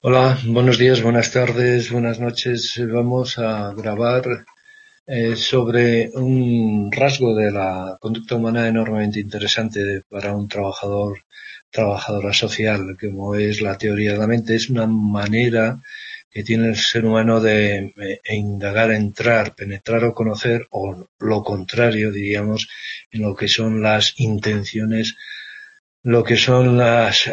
Hola, buenos días, buenas tardes, buenas noches. Vamos a grabar sobre un rasgo de la conducta humana enormemente interesante para un trabajadora social, como es la teoría de la mente. Es una manera que tiene el ser humano de indagar, entrar, penetrar o conocer, o lo contrario, diríamos, en lo que son las intenciones, lo que son las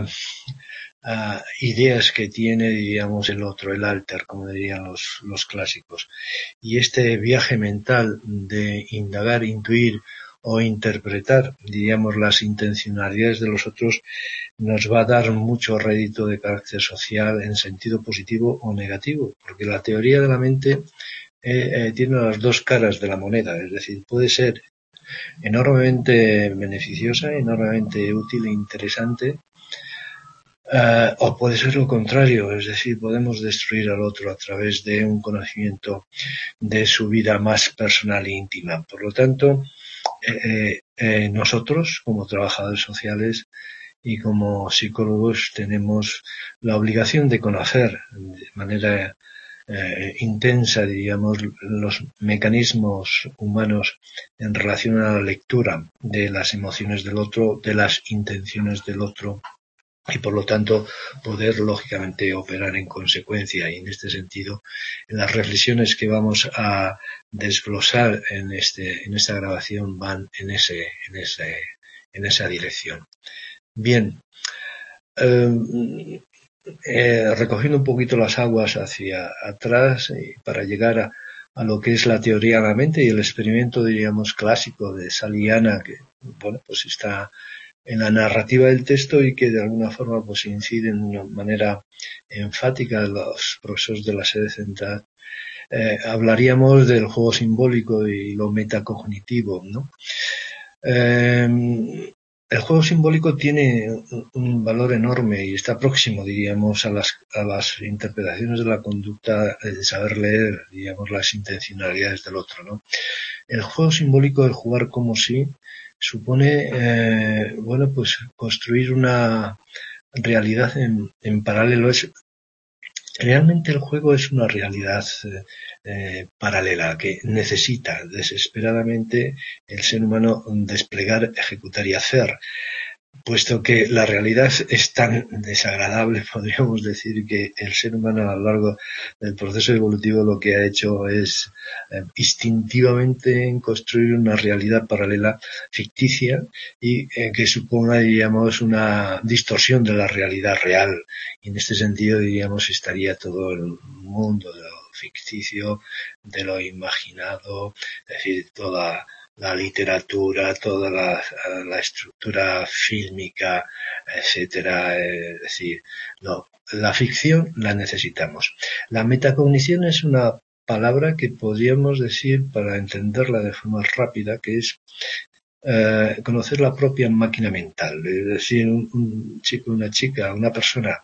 ideas que tiene, diríamos, el otro, el alter, como dirían los clásicos. Y este viaje mental de indagar, intuir o interpretar, diríamos, las intencionalidades de los otros, nos va a dar mucho rédito de carácter social en sentido positivo o negativo, porque la teoría de la mente tiene las dos caras de la moneda, es decir, puede ser enormemente beneficiosa, enormemente útil e interesante, o puede ser lo contrario, es decir, podemos destruir al otro a través de un conocimiento de su vida más personal e íntima. Por lo tanto, nosotros, como trabajadores sociales y como psicólogos, tenemos la obligación de conocer de manera intensa, diríamos, los mecanismos humanos en relación a la lectura de las emociones del otro, de las intenciones del otro, y por lo tanto poder lógicamente operar en consecuencia. Y en este sentido, las reflexiones que vamos a desglosar en esta grabación van en esa dirección. Bien, recogiendo un poquito las aguas hacia atrás para llegar a lo que es la teoría de la mente y el experimento, diríamos, clásico de Saliana, que bueno, pues está en la narrativa del texto y que de alguna forma pues incide de una manera enfática los profesores de la sede central. Hablaríamos del juego simbólico y lo metacognitivo, ¿no? El juego simbólico tiene un valor enorme y está próximo, diríamos, a las interpretaciones de la conducta, de saber leer, digamos, las intencionalidades del otro, ¿no? El juego simbólico, el jugar como si, supone, bueno, pues construir una realidad en paralelo. Realmente el juego es una realidad paralela que necesita desesperadamente el ser humano desplegar, ejecutar y hacer, puesto que la realidad es tan desagradable, podríamos decir, que el ser humano a lo largo del proceso evolutivo lo que ha hecho es instintivamente construir una realidad paralela ficticia y que suponga, diríamos, una distorsión de la realidad real. Y en este sentido, diríamos, estaría todo el mundo de lo ficticio, de lo imaginado, es decir, toda la literatura, toda la estructura fílmica, etcétera. Es decir, no, la ficción la necesitamos. La metacognición es una palabra que podríamos decir, para entenderla de forma rápida, que es conocer la propia máquina mental. Es decir, un chico, una chica, una persona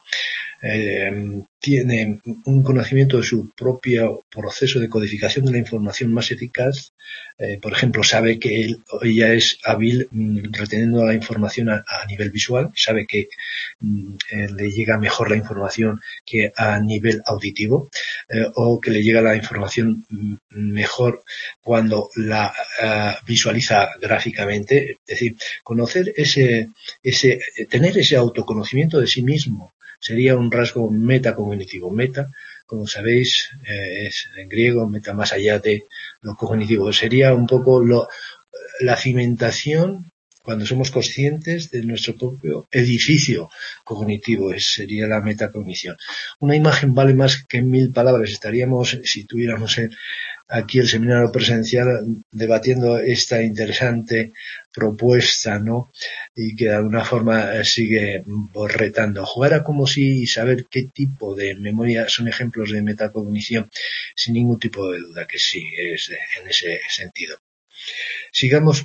tiene un conocimiento de su propio proceso de codificación de la información más eficaz. Por ejemplo, sabe que él o ella es hábil reteniendo la información a nivel visual, sabe que le llega mejor la información que a nivel auditivo, o que le llega la información mejor cuando la visualiza gráficamente. Es decir, conocer tener ese autoconocimiento de sí mismo sería un rasgo metacognitivo. Meta, como sabéis, es en griego, meta, más allá de lo cognitivo. Sería un poco la cimentación cuando somos conscientes de nuestro propio edificio cognitivo. Sería la metacognición. Una imagen vale más que 1000 palabras. Estaríamos, si tuviéramos aquí el seminario presencial, debatiendo esta interesante propuesta, ¿no? Y que de alguna forma sigue retando. Jugar a como si y saber qué tipo de memoria son ejemplos de metacognición, sin ningún tipo de duda que sí, es en ese sentido. Sigamos.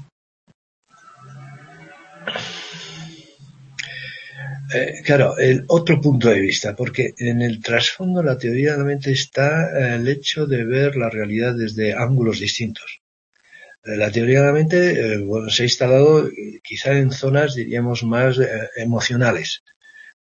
Claro, el otro punto de vista, porque en el trasfondo de la teoría de la mente está el hecho de ver la realidad desde ángulos distintos. La teoría de la mente, bueno, se ha instalado quizá en zonas, diríamos, más emocionales,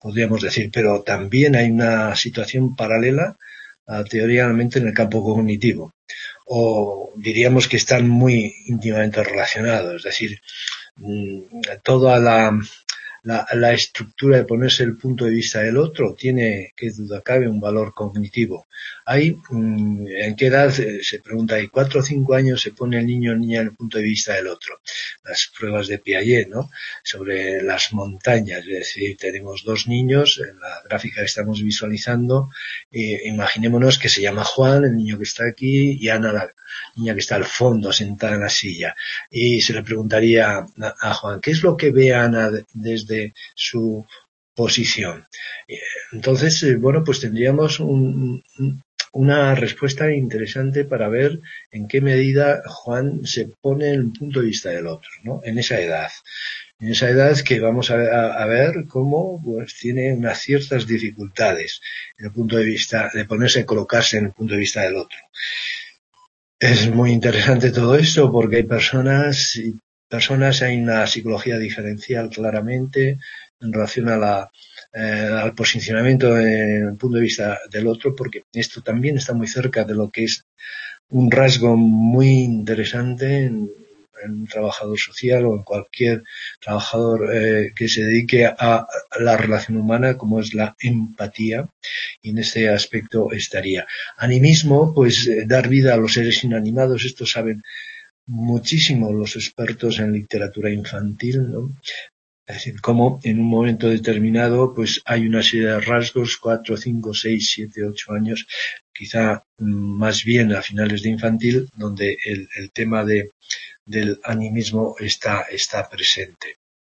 podríamos decir, pero también hay una situación paralela teóricamente en el campo cognitivo, o diríamos que están muy íntimamente relacionados, es decir, toda la estructura de ponerse el punto de vista del otro tiene, que duda cabe, un valor cognitivo. Hay, ¿en qué edad? Se pregunta, ¿hay 4 o 5 años se pone el niño o niña en el punto de vista del otro? Las pruebas de Piaget, ¿no? Sobre las montañas, es decir, tenemos 2 niños, en la gráfica que estamos visualizando, imaginémonos que se llama Juan, el niño que está aquí, y Ana, la niña que está al fondo, sentada en la silla. Y se le preguntaría a Juan, ¿qué es lo que ve Ana desde su posición? Entonces, bueno, pues tendríamos una respuesta interesante para ver en qué medida Juan se pone en el punto de vista del otro, ¿no? En esa edad. En esa edad que vamos a ver cómo pues tiene unas ciertas dificultades en el punto de vista de ponerse, colocarse en el punto de vista del otro. Es muy interesante todo esto porque hay personas, hay una psicología diferencial claramente en relación al posicionamiento en el punto de vista del otro, porque esto también está muy cerca de lo que es un rasgo muy interesante en un trabajador social o en cualquier trabajador que se dedique a la relación humana, como es la empatía, y en este aspecto estaría. Animismo, pues dar vida a los seres inanimados, esto saben muchísimo los expertos en literatura infantil, ¿no? Es decir, cómo en un momento determinado pues hay una serie de rasgos, 4, 5, 6, 7, 8 años, quizá más bien a finales de infantil, donde el tema del animismo está presente.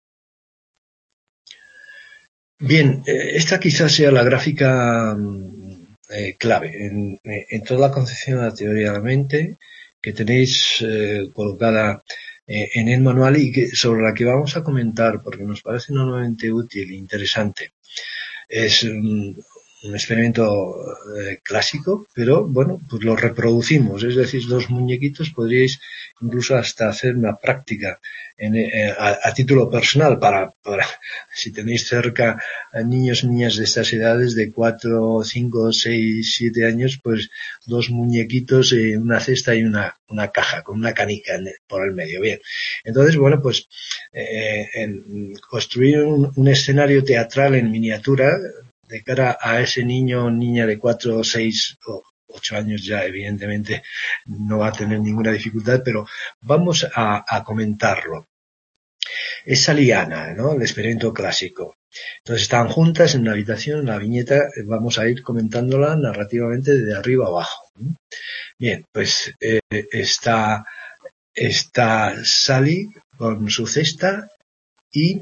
Bien, esta quizás sea la gráfica clave en toda la concepción de la teoría de la mente que tenéis colocada en el manual y sobre la que vamos a comentar porque nos parece enormemente útil e interesante. Es un experimento clásico, pero bueno, pues lo reproducimos, es decir, 2 muñequitos podríais incluso hasta hacer una práctica a título personal para si tenéis cerca a niños y niñas de estas edades de 4, 5, 6, 7 años, pues 2 muñequitos, una cesta y una caja con una canica por el medio. Bien, entonces, bueno, pues construir un escenario teatral en miniatura de cara a ese niño o niña de 4, 6 o 8 años ya evidentemente no va a tener ninguna dificultad, pero vamos a comentarlo. Es Sally y Ana, ¿no? El experimento clásico. Entonces están juntas en una habitación, en la viñeta vamos a ir comentándola narrativamente de arriba a abajo. Bien, pues está Sally con su cesta y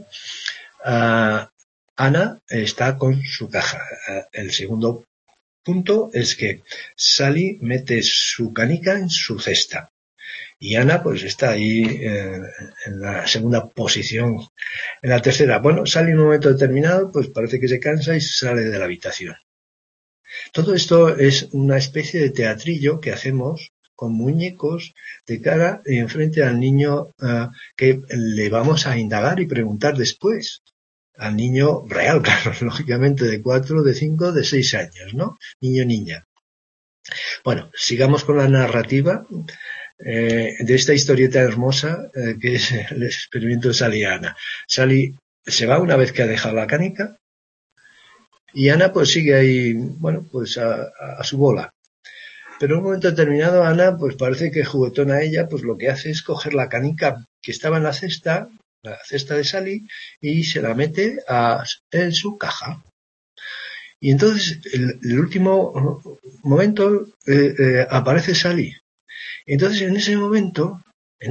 Ana está con su caja. El segundo punto es que Sally mete su canica en su cesta y Ana pues está ahí en la segunda posición. En la tercera, bueno, Sally en un momento determinado pues parece que se cansa y sale de la habitación. Todo esto es una especie de teatrillo que hacemos con muñecos de cara y enfrente al niño que le vamos a indagar y preguntar después. Al niño real, claro, lógicamente de 4, de 5, de 6 años, ¿no? Niño, niña. Bueno, sigamos con la narrativa de esta historieta hermosa que es el experimento de Sally y Ana. Sally se va una vez que ha dejado la canica y Ana pues sigue ahí, bueno, pues a su bola. Pero en un momento determinado Ana pues parece que juguetona ella, pues lo que hace es coger la canica que estaba en la cesta de Sally y se la mete en su caja. Y entonces, el último momento, aparece Sally. Entonces, en ese momento,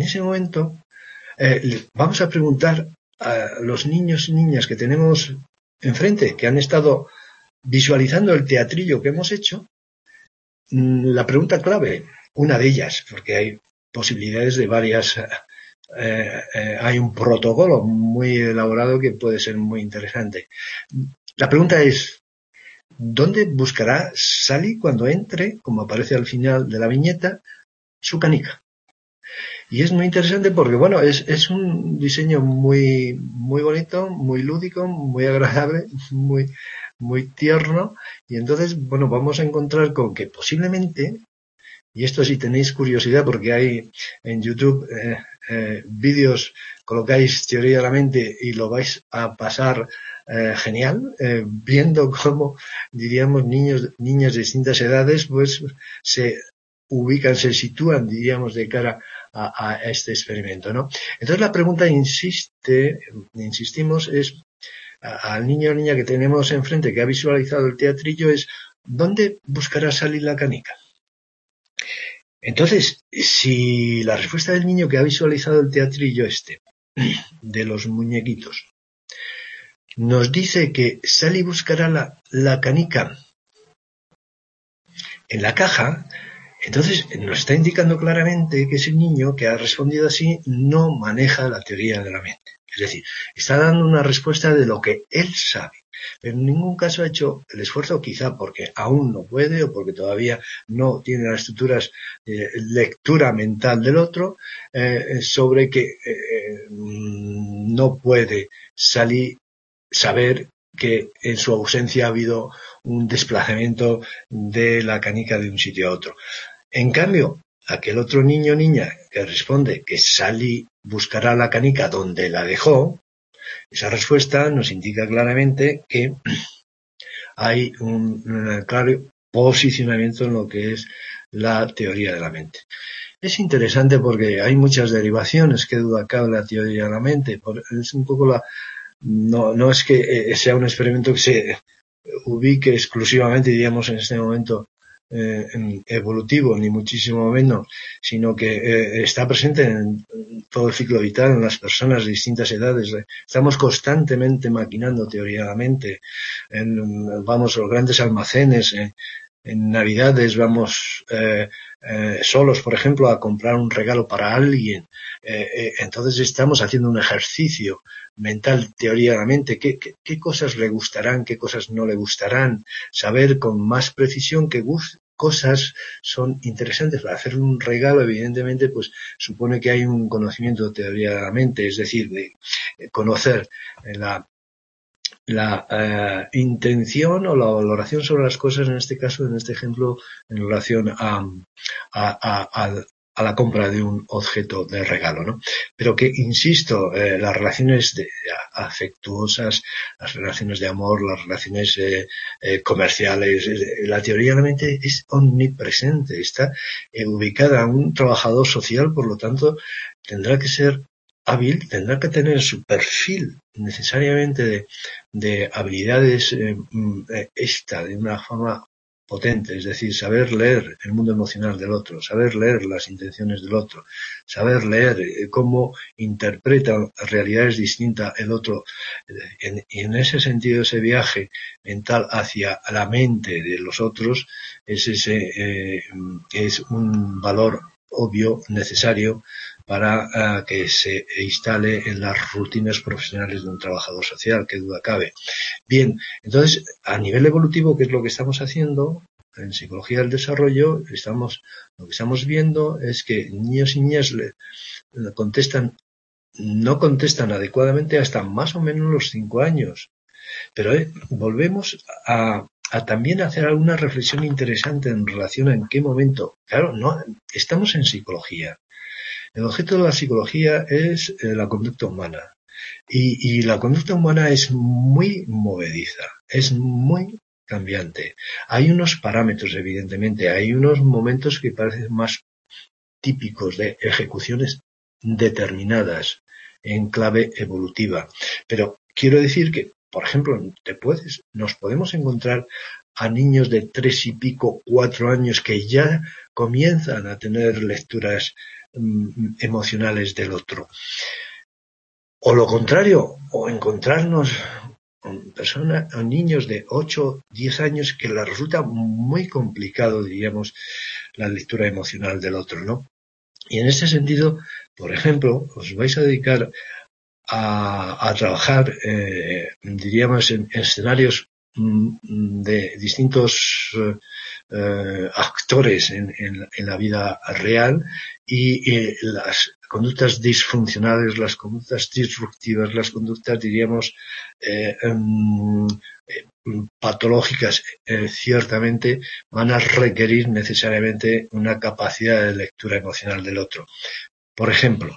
vamos a preguntar a los niños y niñas que tenemos enfrente, que han estado visualizando el teatrillo que hemos hecho, la pregunta clave, una de ellas, porque hay posibilidades de varias. Hay un protocolo muy elaborado que puede ser muy interesante. La pregunta es, ¿dónde buscará Sally cuando entre, como aparece al final de la viñeta, su canica? Y es muy interesante porque, bueno, es un diseño muy, muy bonito, muy lúdico, muy agradable, muy tierno. Y entonces, bueno, vamos a encontrar con que posiblemente, y esto si tenéis curiosidad, porque hay en YouTube vídeos, colocáis teoría de la mente y lo vais a pasar genial, viendo cómo, diríamos, niñas de distintas edades, pues se ubican, se sitúan, diríamos, de cara a este experimento, ¿no? Entonces la pregunta insistimos, es al niño o niña que tenemos enfrente que ha visualizado el teatrillo es ¿dónde buscará salir la canica? Entonces, si la respuesta del niño que ha visualizado el teatrillo de los muñequitos, nos dice que Sally buscará la canica en la caja, entonces nos está indicando claramente que ese niño que ha respondido así no maneja la teoría de la mente. Es decir, está dando una respuesta de lo que él sabe, pero en ningún caso ha hecho el esfuerzo, quizá porque aún no puede o porque todavía no tiene las estructuras de lectura mental del otro, sobre que no puede saber que en su ausencia ha habido un desplazamiento de la canica de un sitio a otro. En cambio, aquel otro niño o niña que responde que Sally buscará la canica donde la dejó, esa respuesta nos indica claramente que hay un claro posicionamiento en lo que es la teoría de la mente. Es interesante porque hay muchas derivaciones que duda cabe la teoría de la mente. Es un poco no es que sea un experimento que se ubique exclusivamente, diríamos, en este momento evolutivo, ni muchísimo menos, sino que está presente en todo el ciclo vital, en las personas de distintas edades. Estamos constantemente maquinando teoría de la mente. Vamos a los grandes almacenes, en Navidades vamos solos, por ejemplo, a comprar un regalo para alguien. Entonces estamos haciendo un ejercicio mental, teoría de la mente. ¿Qué cosas le gustarán? ¿Qué cosas no le gustarán? Saber con más precisión qué cosas son interesantes para hacer un regalo. Evidentemente, pues supone que hay un conocimiento de teoría de la mente, es decir, de conocer la intención o la valoración sobre las cosas, en este caso, en este ejemplo, en relación a la compra de un objeto de regalo, ¿no? Pero que, insisto, las relaciones afectuosas, las relaciones de amor, las relaciones comerciales, la teoría de la mente es omnipresente, está ubicada en un trabajador social, por lo tanto, tendrá que ser hábil, tendrá que tener su perfil necesariamente de habilidades de una forma potente, es decir, saber leer el mundo emocional del otro, saber leer las intenciones del otro, saber leer cómo interpreta realidades distintas el otro, y en ese sentido ese viaje mental hacia la mente de los otros es un valor obvio, necesario, para que se instale en las rutinas profesionales de un trabajador social, qué duda cabe. Bien, entonces, a nivel evolutivo, ¿qué es lo que estamos haciendo? En psicología del desarrollo, lo que estamos viendo es que niños y niñas no contestan adecuadamente hasta más o menos los 5 años. Pero volvemos a también hacer alguna reflexión interesante en relación a en qué momento. Claro, no, estamos en psicología. El objeto de la psicología es la conducta humana. Y la conducta humana es muy movediza, es muy cambiante. Hay unos parámetros, evidentemente, hay unos momentos que parecen más típicos de ejecuciones determinadas en clave evolutiva. Pero quiero decir que, por ejemplo, nos podemos encontrar a niños de 3 y pico, 4 años que ya comienzan a tener lecturas emocionales del otro. O lo contrario, o encontrarnos con personas o niños de 8, 10 años que les resulta muy complicado, diríamos, la lectura emocional del otro, ¿no? Y en este sentido, por ejemplo, os vais a dedicar a trabajar, diríamos, en escenarios de distintos actores en la vida real y las conductas disfuncionales, las conductas disruptivas, las conductas, diríamos, patológicas, ciertamente van a requerir necesariamente una capacidad de lectura emocional del otro. Por ejemplo,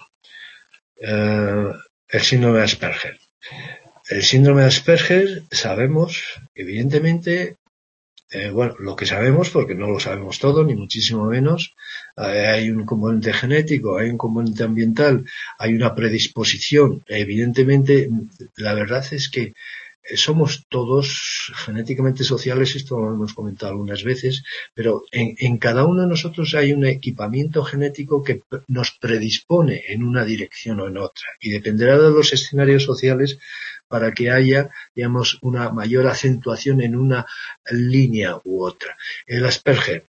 el síndrome de Asperger. El síndrome de Asperger sabemos, evidentemente, lo que sabemos, porque no lo sabemos todo, ni muchísimo menos, hay un componente genético, hay un componente ambiental, hay una predisposición. Evidentemente, la verdad es que somos todos genéticamente sociales, esto lo hemos comentado algunas veces, pero en cada uno de nosotros hay un equipamiento genético que nos predispone en una dirección o en otra, y dependerá de los escenarios sociales para que haya, digamos, una mayor acentuación en una línea u otra. El Asperger,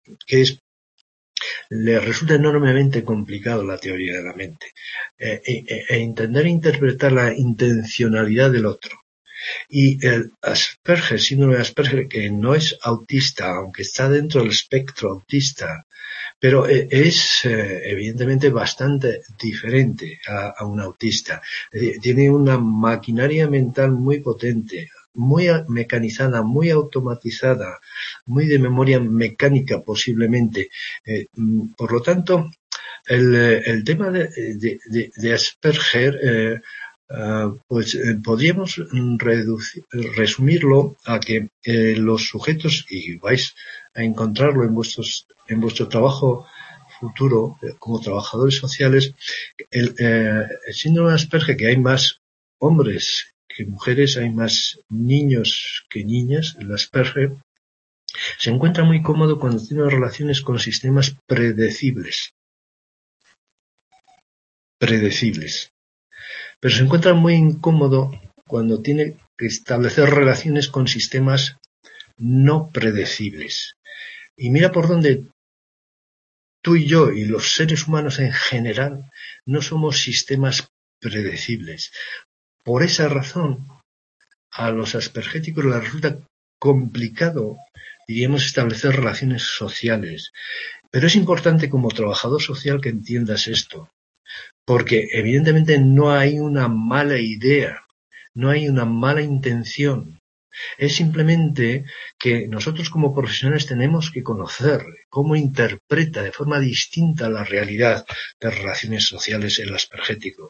le resulta enormemente complicado la teoría de la mente, entender e interpretar la intencionalidad del otro. Y el Asperger, síndrome de Asperger, que no es autista, aunque está dentro del espectro autista, pero es evidentemente bastante diferente a un autista. Tiene una maquinaria mental muy potente, muy mecanizada, muy automatizada, muy de memoria mecánica posiblemente. Por lo tanto, el tema de Asperger podríamos resumirlo a que los sujetos, y vais a encontrarlo en vuestro trabajo futuro como trabajadores sociales, el síndrome de Asperger, que hay más hombres que mujeres, hay más niños que niñas, el Asperger se encuentra muy cómodo cuando tiene relaciones con sistemas predecibles. Pero se encuentra muy incómodo cuando tiene que establecer relaciones con sistemas no predecibles. Y mira por dónde tú y yo y los seres humanos en general no somos sistemas predecibles. Por esa razón, a los aspergéticos les resulta complicado, diríamos, establecer relaciones sociales. Pero es importante como trabajador social que entiendas esto. Porque evidentemente no hay una mala idea, no hay una mala intención. Es simplemente que nosotros como profesionales tenemos que conocer cómo interpreta de forma distinta la realidad de relaciones sociales el aspergético.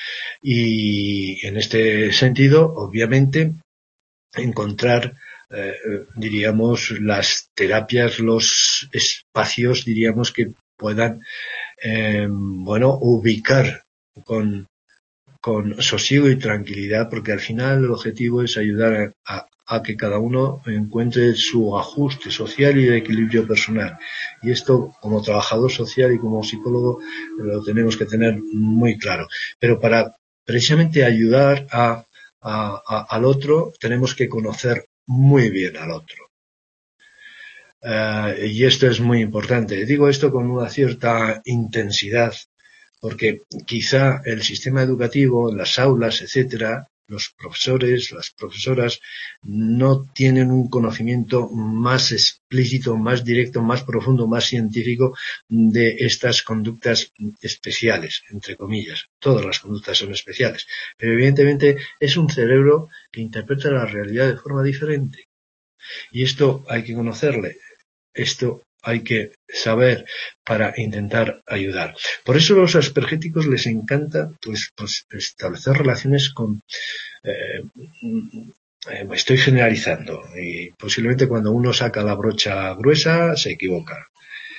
Y en este sentido, obviamente, encontrar diríamos, las terapias, los espacios, diríamos, que puedan ubicar con sosiego y tranquilidad, porque al final el objetivo es ayudar a que cada uno encuentre su ajuste social y de equilibrio personal. Y esto, como trabajador social y como psicólogo, lo tenemos que tener muy claro. Pero para precisamente ayudar al otro, tenemos que conocer muy bien al otro. Y esto es muy importante. Digo esto con una cierta intensidad, porque quizá el sistema educativo, las aulas, etcétera, los profesores, las profesoras, no tienen un conocimiento más explícito, más directo, más profundo, más científico de estas conductas especiales, entre comillas. Todas las conductas son especiales, pero evidentemente es un cerebro que interpreta la realidad de forma diferente. Y esto hay que conocerle. Esto hay que saber para intentar ayudar. Por eso a los aspergéticos les encanta pues establecer relaciones con estoy generalizando, y posiblemente cuando uno saca la brocha gruesa se equivoca.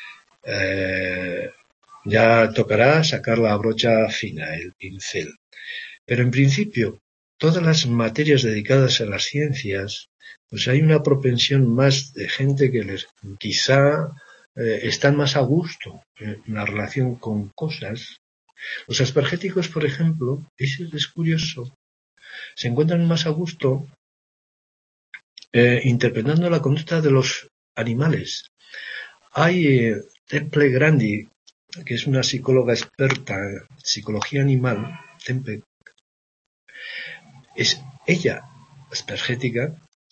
Ya tocará sacar la brocha fina, el pincel. Pero en principio, todas las materias dedicadas a las ciencias, pues hay una propensión más de gente que quizá están más a gusto en la relación con cosas. Los aspergéticos, por ejemplo, es curioso, se encuentran más a gusto interpretando la conducta de los animales. Hay Temple Grandi, que es una psicóloga experta en psicología animal, Temple, es ella aspergética,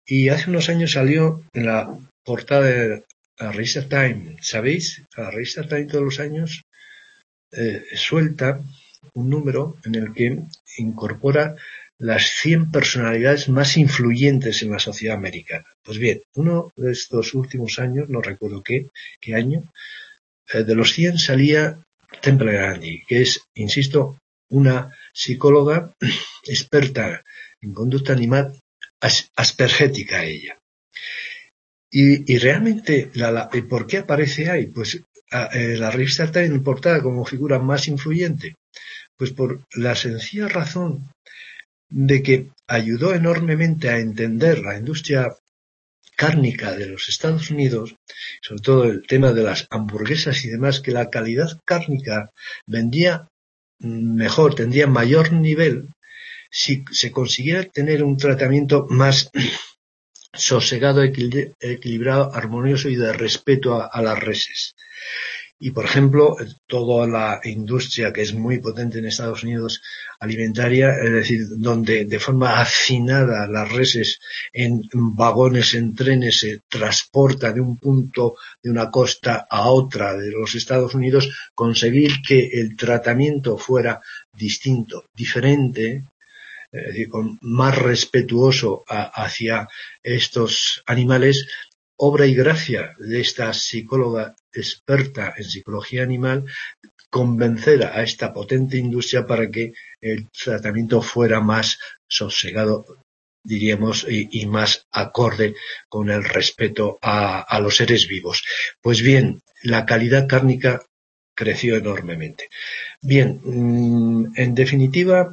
Y hace unos años salió en la portada de la revista Time. ¿Sabéis? La revista Time todos los años suelta un número en el que incorpora las 100 personalidades más influyentes en la sociedad americana. Pues bien, uno de estos últimos años, no recuerdo qué año, de los 100 salía Temple Grandin, que es, insisto, una psicóloga experta en conducta animal, aspergética ella. Y realmente, ¿por qué aparece ahí? Pues la revista está en portada como figura más influyente. Pues por la sencilla razón de que ayudó enormemente a entender la industria cárnica de los Estados Unidos, sobre todo el tema de las hamburguesas y demás, que la calidad cárnica vendía mejor, tendría mayor nivel si se consiguiera tener un tratamiento más sosegado, equilibrado, armonioso y de respeto a las reses. Y, por ejemplo, toda la industria que es muy potente en Estados Unidos alimentaria, es decir, donde de forma hacinada las reses en vagones, en trenes, se transporta de un punto de una costa a otra de los Estados Unidos, conseguir que el tratamiento fuera distinto, diferente, es decir, más respetuoso hacia estos animales, obra y gracia de esta psicóloga experta en psicología animal, convencer a esta potente industria para que el tratamiento fuera más sosegado, diríamos, y más acorde con el respeto a los seres vivos. Pues bien, la calidad cárnica creció enormemente. Bien, en definitiva,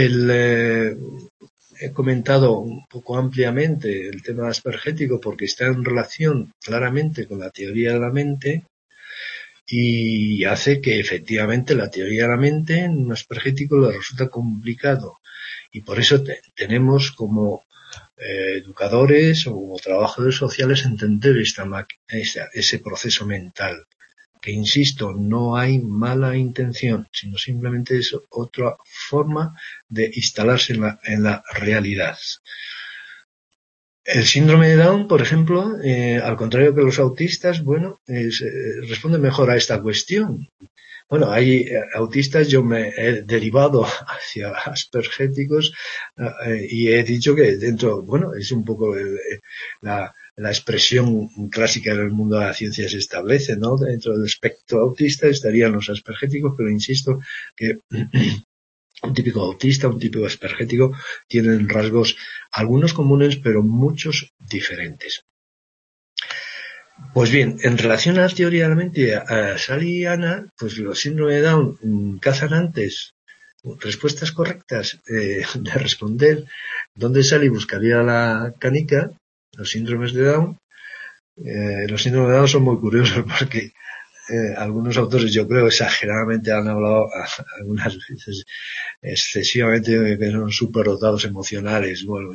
he comentado un poco ampliamente el tema aspergético porque está en relación claramente con la teoría de la mente y hace que efectivamente la teoría de la mente en un aspergético le resulta complicado y por eso tenemos como educadores o como trabajadores sociales entender ese proceso mental, que insisto, no hay mala intención, sino simplemente es otra forma de instalarse en la realidad. El síndrome de Down, por ejemplo, al contrario que los autistas, bueno, responde mejor a esta cuestión. Bueno, hay autistas, yo me he derivado hacia aspergéticos y he dicho que dentro, bueno, es un poco la expresión clásica en el mundo de la ciencia se establece, ¿no? Dentro del espectro autista estarían los aspergéticos, pero insisto que un típico autista, un típico aspergético tienen rasgos, algunos comunes, pero muchos diferentes. Pues bien, en relación a la teoría de la mente, a Sally y Ana, pues los síndromes de Down cazan antes respuestas correctas de responder dónde Sally buscaría la canica. Los síndromes de Down, son muy curiosos porque algunos autores, yo creo, exageradamente han hablado algunas veces excesivamente que son superdotados emocionales. Bueno,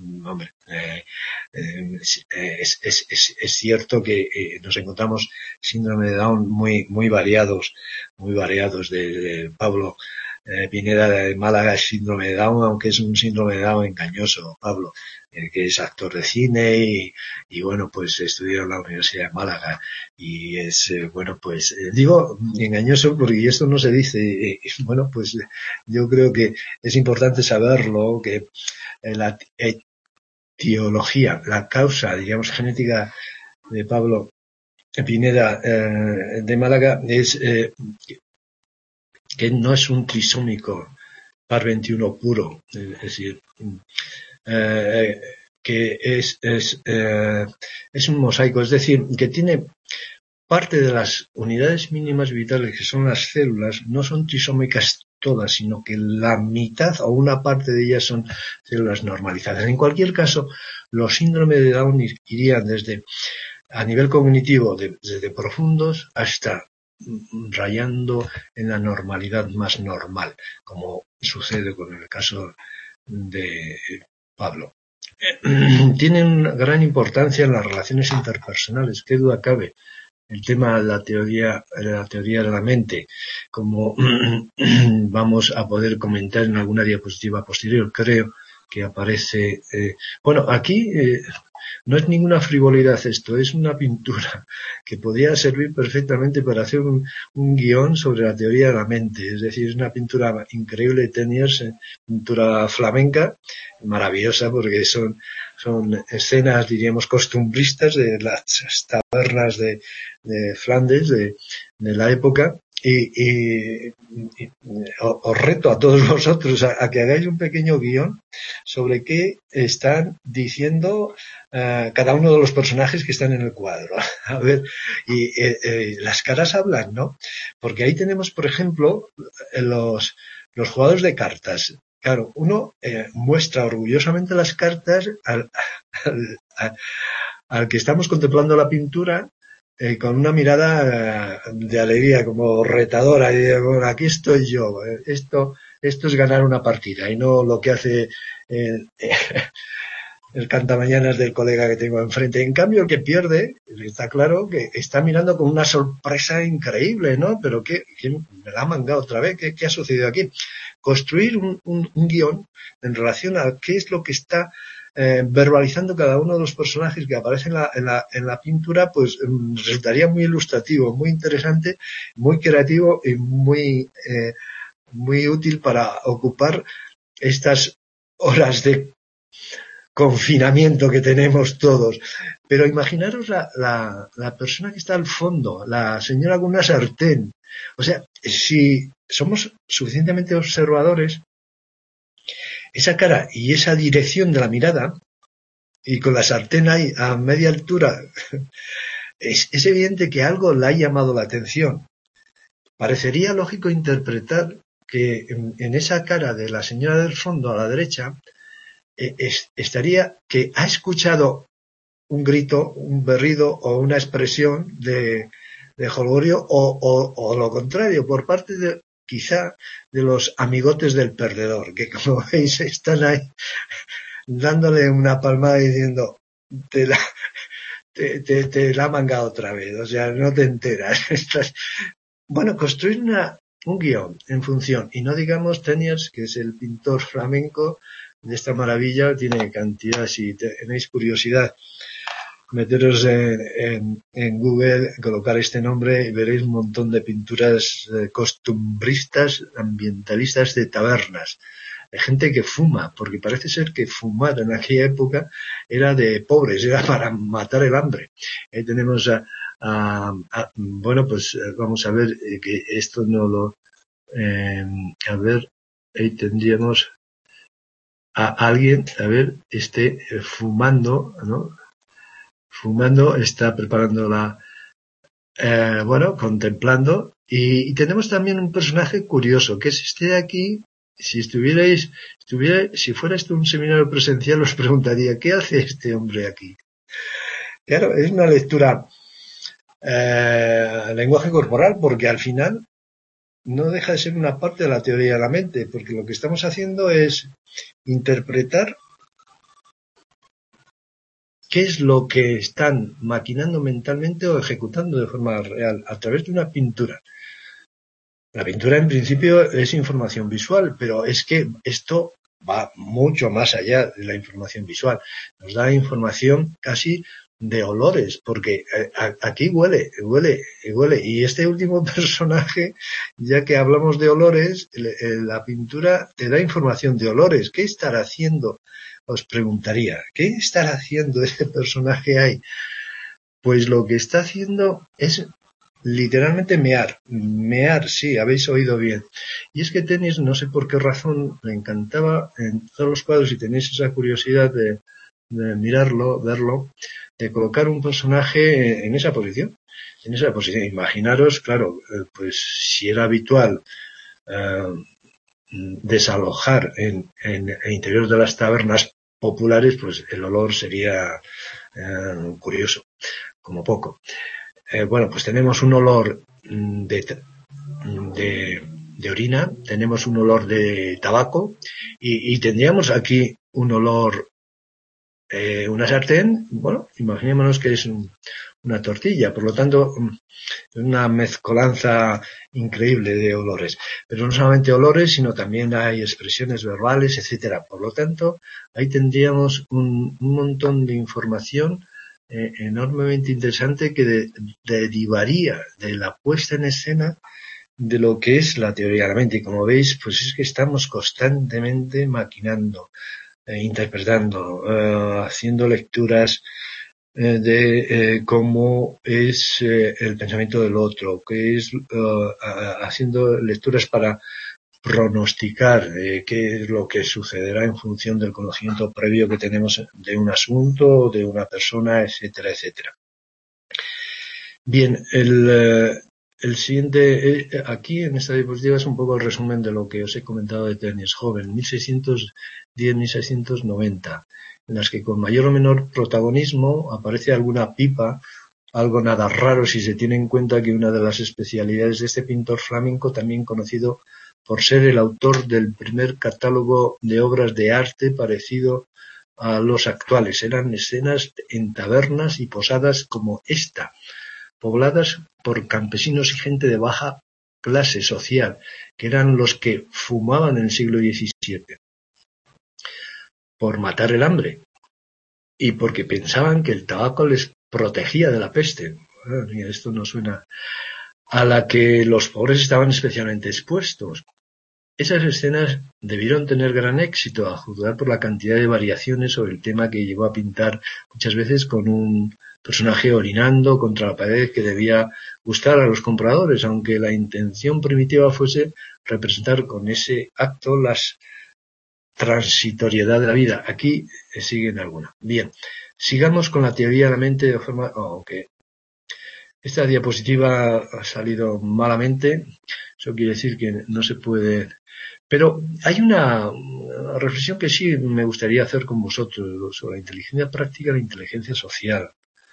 es cierto que nos encontramos síndrome de Down muy variados, de Pablo Pineda de Málaga, es síndrome de Down, aunque es un síndrome de Down engañoso, Pablo, que es actor de cine y bueno, pues estudió en la Universidad de Málaga y es, bueno, pues digo engañoso porque esto no se dice, bueno, pues yo creo que es importante saberlo, que la etiología, la causa, digamos, genética de Pablo Pineda de Málaga es que no es un trisómico par 21 puro, es decir, que es un mosaico, es decir, que tiene parte de las unidades mínimas vitales, que son las células, no son trisómicas todas, sino que la mitad o una parte de ellas son células normalizadas. En cualquier caso, los síndromes de Down irían desde a nivel cognitivo, desde profundos hasta rayando en la normalidad más normal, como sucede con el caso de Pablo. Tiene una gran importancia en las relaciones interpersonales, qué duda cabe. El tema de la teoría de la mente, como vamos a poder comentar en alguna diapositiva posterior, creo que aparece. Bueno, aquí no es ninguna frivolidad esto, es una pintura que podría servir perfectamente para hacer un guión sobre la teoría de la mente. Es decir, es una pintura increíble de Teniers, pintura flamenca, maravillosa porque son escenas, diríamos, costumbristas de las tabernas de Flandes de la época. Y os reto a todos vosotros a que hagáis un pequeño guión sobre qué están diciendo cada uno de los personajes que están en el cuadro. A ver, y las caras hablan, ¿no? Porque ahí tenemos, por ejemplo, los jugadores de cartas. Claro, uno muestra orgullosamente las cartas al que estamos contemplando la pintura con una mirada de alegría, como retadora, y bueno, aquí estoy yo, esto es ganar una partida y no lo que hace el cantamañanas del colega que tengo enfrente. En cambio, el que pierde, está claro que está mirando con una sorpresa increíble, ¿no? Pero ¿qué me la ha mangado otra vez? ¿Qué ha sucedido aquí? Construir un guión en relación a qué es lo que está verbalizando cada uno de los personajes que aparecen en la pintura, pues resultaría muy ilustrativo, muy interesante, muy creativo y muy útil para ocupar estas horas de confinamiento que tenemos todos. Pero imaginaros la persona que está al fondo, la señora con una sartén. O sea, si somos suficientemente observadores, esa cara y esa dirección de la mirada, y con la sartén ahí a media altura, es evidente que algo le ha llamado la atención. Parecería lógico interpretar que en esa cara de la señora del fondo a la derecha estaría que ha escuchado un grito, un berrido o una expresión de jolgorio o lo contrario, por parte de quizá de los amigotes del perdedor, que como veis están ahí dándole una palmada y diciendo te la ha mangado otra vez, o sea, no te enteras. Bueno, construir un guión en función, y no digamos Teniers, que es el pintor flamenco de esta maravilla, tiene cantidad, si tenéis curiosidad, meteros en Google, colocar este nombre y veréis un montón de pinturas costumbristas, ambientalistas de tabernas, de gente que fuma, porque parece ser que fumar en aquella época era de pobres, era para matar el hambre. Ahí tenemos bueno, pues vamos a ver que esto no lo... a ver, ahí tendríamos a alguien, a ver, fumando, ¿no? Fumando, está preparando bueno, contemplando. Y tenemos también un personaje curioso, que es este de aquí. Si fuera esto un seminario presencial, os preguntaría, ¿qué hace este hombre aquí? Claro, es una lectura lenguaje corporal, porque al final no deja de ser una parte de la teoría de la mente, porque lo que estamos haciendo es interpretar qué es lo que están maquinando mentalmente o ejecutando de forma real a través de una pintura. La pintura en principio es información visual, pero es que esto va mucho más allá de la información visual. Nos da información casi de olores, porque aquí huele. Y este último personaje, ya que hablamos de olores, la pintura te da información de olores. ¿Qué estará haciendo? Os preguntaría, ¿qué estará haciendo ese personaje ahí? Pues lo que está haciendo es literalmente mear, sí, habéis oído bien. Y es que Teniers, no sé por qué razón, le encantaba en todos los cuadros, si tenéis esa curiosidad de mirarlo, verlo, de colocar un personaje en esa posición. Imaginaros, claro, pues si era habitual desalojar en el interior de las tabernas populares, pues el olor sería curioso, como poco. Bueno, pues tenemos un olor de orina, tenemos un olor de tabaco y tendríamos aquí un olor Una sartén, bueno, imaginémonos que es una tortilla, por lo tanto, una mezcolanza increíble de olores. Pero no solamente olores, sino también hay expresiones verbales, etcétera. Por lo tanto, ahí tendríamos un montón de información enormemente interesante que derivaría de la puesta en escena de lo que es la teoría de la mente. Y como veis, pues es que estamos constantemente maquinando, interpretando, haciendo lecturas de cómo es el pensamiento del otro, que es haciendo lecturas para pronosticar qué es lo que sucederá en función del conocimiento previo que tenemos de un asunto, de una persona, etcétera, etcétera. Bien, el siguiente, aquí en esta diapositiva es un poco el resumen de lo que os he comentado de Teniers Joven, 1610-1690, en las que con mayor o menor protagonismo aparece alguna pipa, algo nada raro si se tiene en cuenta que una de las especialidades de este pintor flamenco, también conocido por ser el autor del primer catálogo de obras de arte parecido a los actuales, eran escenas en tabernas y posadas como esta, pobladas por campesinos y gente de baja clase social, que eran los que fumaban en el siglo XVII, por matar el hambre y porque pensaban que el tabaco les protegía de la peste. Mira, esto no suena a la que los pobres estaban especialmente expuestos. Esas escenas debieron tener gran éxito, a juzgar por la cantidad de variaciones sobre el tema que llegó a pintar muchas veces con un personaje orinando contra la pared que debía gustar a los compradores, aunque la intención primitiva fuese representar con ese acto las transitoriedad de la vida. Aquí siguen algunas. Bien, sigamos con la teoría de la mente de forma... aunque esta diapositiva ha salido malamente, eso quiere decir que no se puede... Pero hay una reflexión que sí me gustaría hacer con vosotros sobre la inteligencia práctica y la inteligencia social.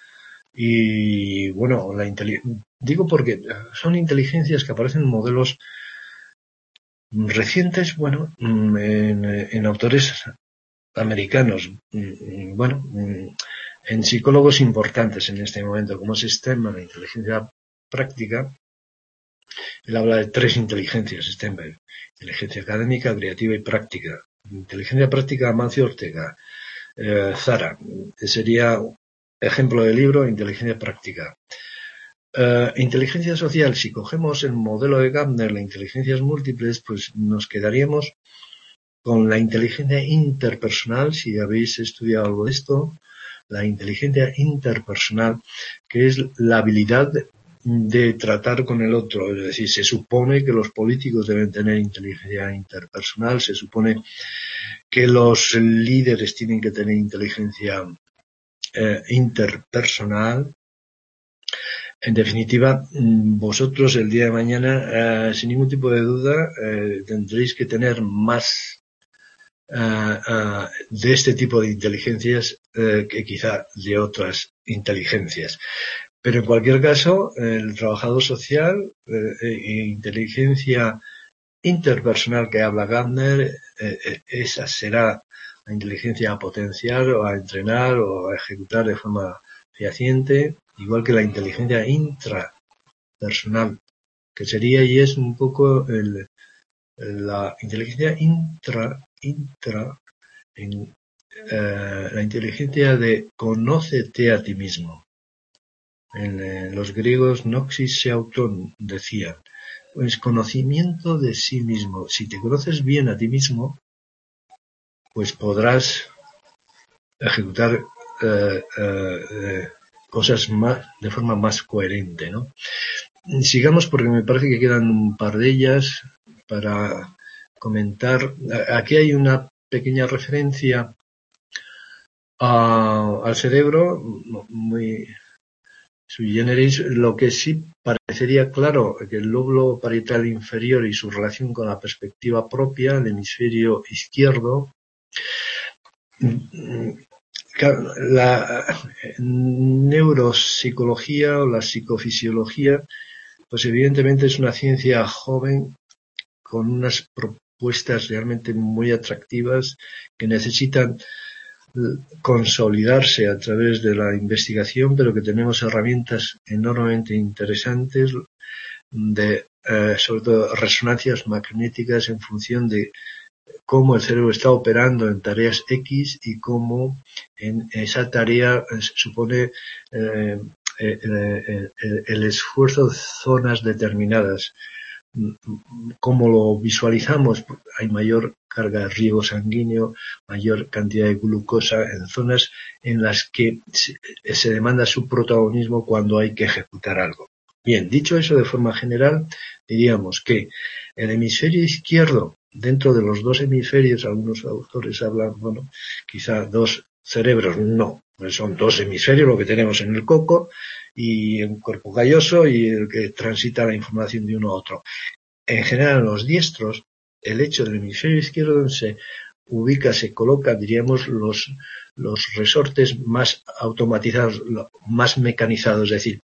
Y bueno, digo porque son inteligencias que aparecen en modelos recientes, bueno, en autores americanos, bueno, en psicólogos importantes en este momento, como es Sternberg, la inteligencia práctica. Él habla de tres inteligencias, Sternberg: inteligencia académica, creativa y práctica. Inteligencia práctica, Amancio Ortega. Zara, sería ejemplo de libro, inteligencia práctica. Inteligencia social, si cogemos el modelo de Gardner, las inteligencias múltiples, pues nos quedaríamos con la inteligencia interpersonal, si habéis estudiado algo de esto, la inteligencia interpersonal, que es la habilidad de tratar con el otro. Es decir, se supone que los políticos deben tener inteligencia interpersonal, se supone que los líderes tienen que tener inteligencia interpersonal. En definitiva, vosotros el día de mañana, sin ningún tipo de duda, tendréis que tener más de este tipo de inteligencias que quizá de otras inteligencias. Pero en cualquier caso, el trabajador social e inteligencia interpersonal que habla Gardner, esa será la inteligencia a potenciar o a entrenar o a ejecutar de forma fehaciente, igual que la inteligencia intrapersonal, que sería y es un poco la inteligencia la inteligencia de conócete a ti mismo. En los griegos, noxis se auton, decían, pues conocimiento de sí mismo. Si te conoces bien a ti mismo, pues podrás ejecutar cosas más de forma más coherente, ¿no? Sigamos porque me parece que quedan un par de ellas para comentar. Aquí hay una pequeña referencia al cerebro, muy sui generis. Lo que sí parecería claro que el lóbulo parietal inferior y su relación con la perspectiva propia, el hemisferio izquierdo, la neuropsicología o la psicofisiología, pues evidentemente es una ciencia joven con unas propuestas realmente muy atractivas que necesitan consolidarse a través de la investigación, pero que tenemos herramientas enormemente interesantes de, sobre todo, resonancias magnéticas en función de cómo el cerebro está operando en tareas X y cómo en esa tarea supone el esfuerzo de zonas determinadas. ¿Cómo lo visualizamos? Hay mayor carga de riego sanguíneo, mayor cantidad de glucosa en zonas en las que se demanda su protagonismo cuando hay que ejecutar algo. Bien, dicho eso de forma general, diríamos que el hemisferio izquierdo, dentro de los dos hemisferios, algunos autores hablan, bueno, quizá dos cerebros, no, pues son dos hemisferios lo que tenemos en el coco y el cuerpo calloso y el que transita la información de uno a otro. En general, los diestros, el hecho del hemisferio izquierdo donde se ubica, se coloca, diríamos, los resortes más automatizados, más mecanizados, es decir,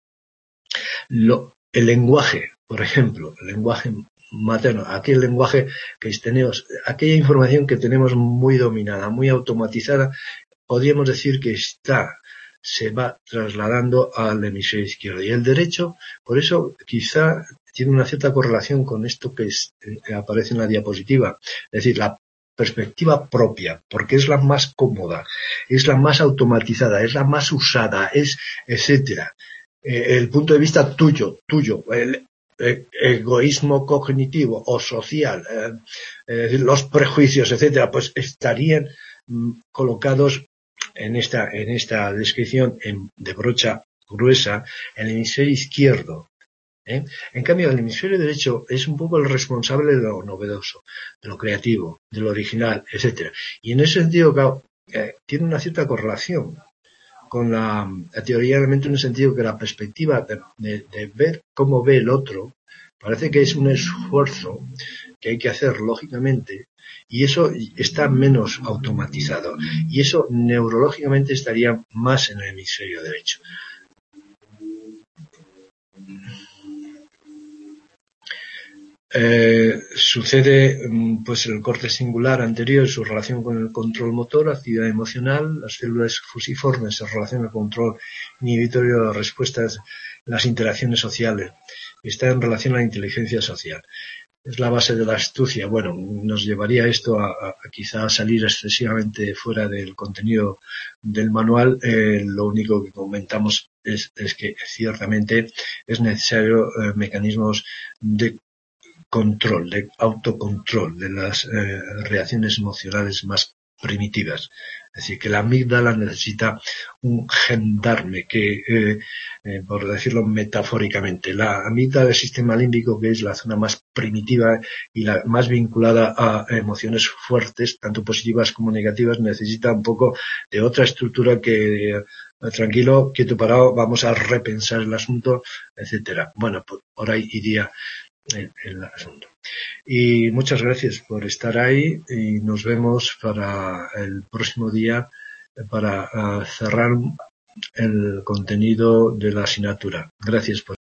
el lenguaje, por ejemplo, el lenguaje materno, aquel lenguaje que tenemos, aquella información que tenemos muy dominada, muy automatizada, podríamos decir que se va trasladando al hemisferio izquierdo. Y el derecho, por eso, quizá tiene una cierta correlación con esto que aparece en la diapositiva, es decir, la perspectiva propia, porque es la más cómoda, es la más automatizada, es la más usada, es etcétera. El punto de vista tuyo, el egoísmo cognitivo o social, los prejuicios, etcétera, pues estarían colocados en esta descripción de brocha gruesa en el hemisferio izquierdo. En cambio, el hemisferio derecho es un poco el responsable de lo novedoso, de lo creativo, de lo original, etcétera. Y en ese sentido, claro, tiene una cierta correlación con la teoría de la mente, en el sentido que la perspectiva de ver cómo ve el otro parece que es un esfuerzo que hay que hacer lógicamente, y eso está menos automatizado, y eso neurológicamente estaría más en el hemisferio derecho. Sucede pues el corte singular anterior, su relación con el control motor, actividad emocional, las células fusiformes se relacionan con el control inhibitorio de las respuestas, las interacciones sociales, está en relación a la inteligencia social. Es la base de la astucia. Bueno, nos llevaría esto a quizá salir excesivamente fuera del contenido del manual. Lo único que comentamos es que ciertamente es necesario mecanismos de control, de autocontrol de las reacciones emocionales más primitivas. Es decir, que la amígdala necesita un gendarme que, por decirlo metafóricamente, la amígdala del sistema límbico, que es la zona más primitiva y la más vinculada a emociones fuertes, tanto positivas como negativas, necesita un poco de otra estructura que tranquilo, quieto, parado, vamos a repensar el asunto, etcétera. Bueno, por ahí iría el asunto. Y muchas gracias por estar ahí y nos vemos para el próximo día para cerrar el contenido de la asignatura. Gracias por